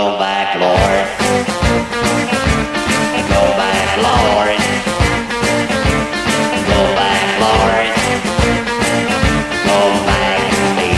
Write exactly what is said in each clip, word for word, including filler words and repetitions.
Come back, Lord. Come back, Lord. Come back, Lord. Come back to me.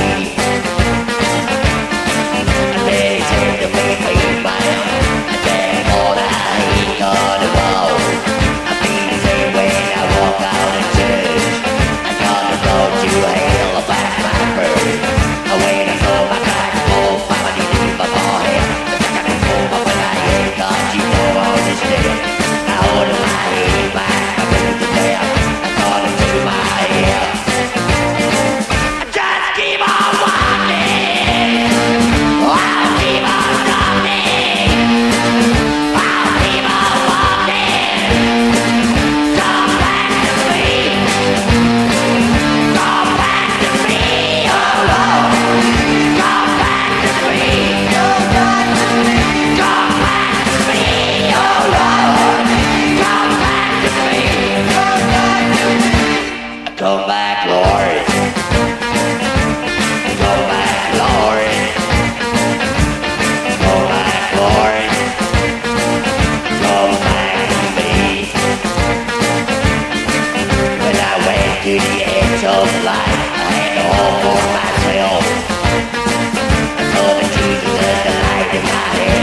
They said to me, please, man. I said, Lord, I ain't gonna go. I feel the same way I walk out of church. I gotta go to hell about my bird. I wait until my back full, family leave my forehead. The second full of when I ain't got you know all this day. I hold my head back, I bring it down. I got it to my ear. I just keep on walking. I'll keep on running. I'll keep on walking. Come back to me. Come back to me, oh Lord. Come back to me. Come back to me. Come back to me, oh Lord. Come back to me. Come back to me. Come back, Lord. Come back, Lord. Come back, Lord. Come back to me. When I went to the edge of life, I had all for myself. I saw the Jesus as the light in my head.